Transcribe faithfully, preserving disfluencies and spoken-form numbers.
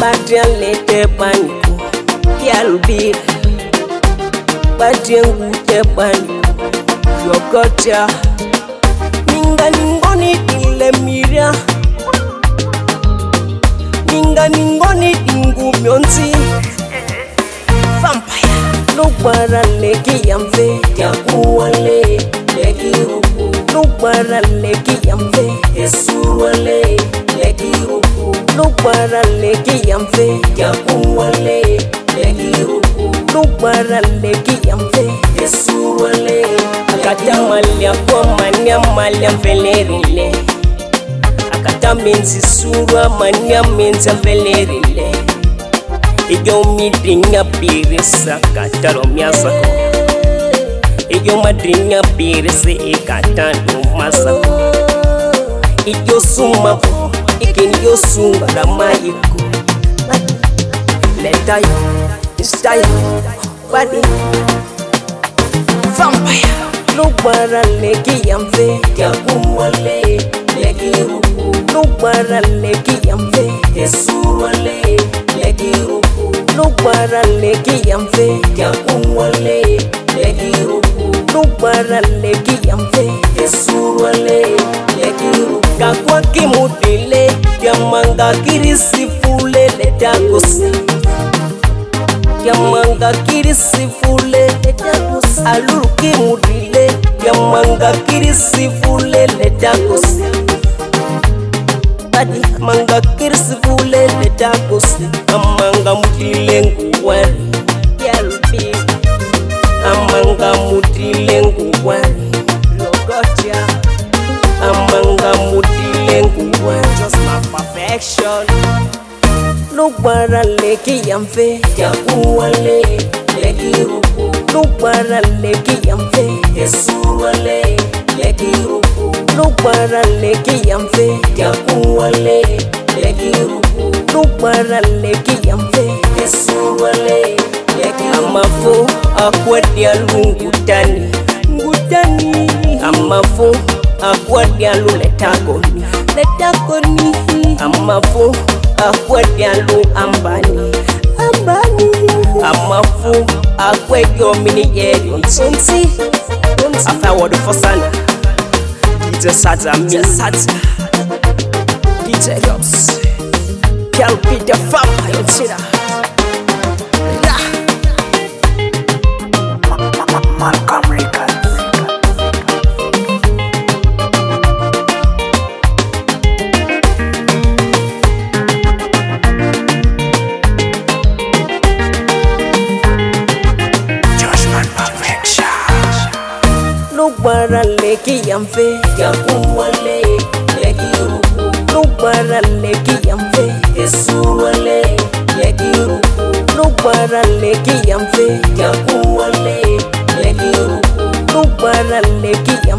Batian lete paniku Yalubira Batian gute paniku Yokocha Minga ningoni dile miria Minga ningoni dingu myonzi Vampire Nubara leki yamve Yakuwale leki rupu Nubara leki yamve Yesuwale leki rupu Nubara leki yamve Yakuwale leki rupu Nubara leki yamve Yesuwale Akata malia kwa mania malia mvelerile Akata menzi surwa mania menza mvelerile Iyo midrinya pirisa kataro miasako Iyo madrinya pirisa ikatando masako Iyo sumabu ikini yo sumba la mayiku Letayo, istayo, badi Vampire Nubara leki yamve Yakumwale leki rupu Nubara leki yamve Yesuwale leki rupu Nubara leki yamve Yakumwale leki rupu Nubara leki yamve Yesuwale leki rupu Kakwa kimudile Yamanga kirisifule letakosi Yamanga kirisifule letakosi Aluru kimudile Yamanga kirisifule letakosi Badi manga kirisifule letakosi Amanga mudile nguwari Yalubi Amanga mudile nguwari Logotia Amanga mudile nguwari Just my perfection Nubara leki yamve Yakuwale leki rupu Nubara leki yamve Yesuwale leki rupu Nubara leki yamve Yakuwale leki rupu Nubara leki yamve Yesuwale leki rupu Amafu akwadia lungutani Ngutani Amafu akwadia luletakoni Letakoni Amafu akwadia lu ambani Ambani Amafu akwadio mini yeyo Nsonsi Afa wadu fosana D J Sata Mia Sata D J Ross Cal Peter Vampire Yotsira Malcolm Records Nubara leki yamve Yakuwale leki rupu Nubara leki yamve Yesuwale leki rupu Nubara leki yamve Yakuwale leki rupu Nubara leki